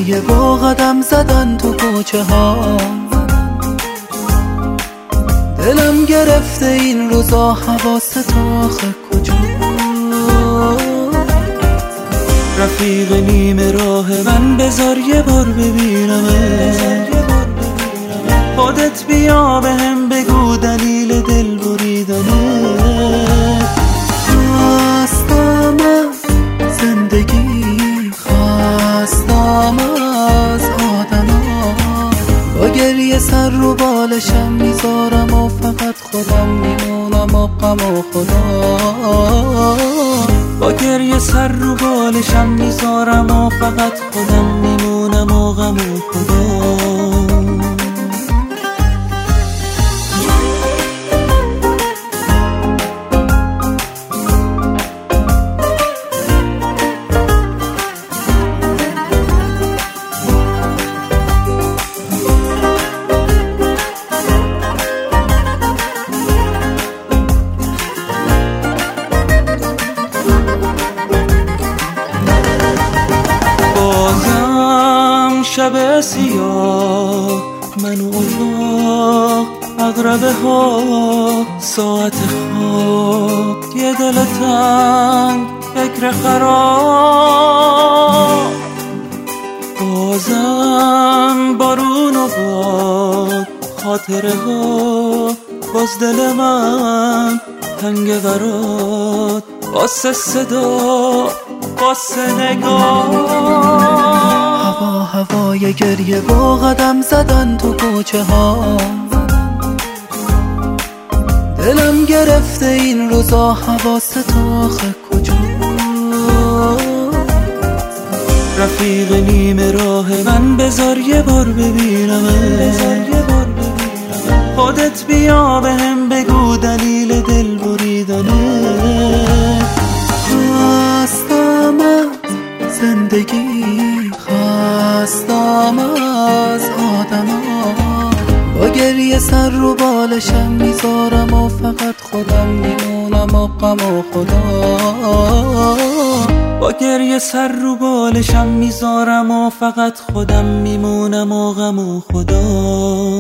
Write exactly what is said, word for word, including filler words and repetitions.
گریه با قدم زدن تو کوچه ها، دلم گرفته این روزا حواست آخه کجا. رفیق نیمه راه من بذار یه بار ببینمه، خودت بیا به هم بگو دلیل دل بریدنه. خستم از زندگی، خستم از آدما، با گریه سر رو بالشم میذارم و فقط خودم میمونم و غم و خدا. با گریه سر رو بالشم میذارم و فقط خودم میمونم و غم و خدا. شب سیاه، من و اتاق، عقربه ها، ساعت خواب، یه دل تنگ، فکر خراب. بازم بارون و باد، خاطره ها، باز دل من تنگ برات، واسه صدا، واسه نگاه. هوا هوای گریه با قدم زدن تو کوچه ها، دلم گرفته این روزا حواست آخه کجا. رفیق نیمه راه من بذار یه بار ببینمه، خودت بیا به هم بگو دلیل دل بریدنه. خستم از زندگی، خستم از آدما، با گریه سر رو بالشم میذارم و فقط خودم میمونم و غم و خدا. با گریه سر رو بالشم میذارم و فقط خودم میمونم و غم و خدا.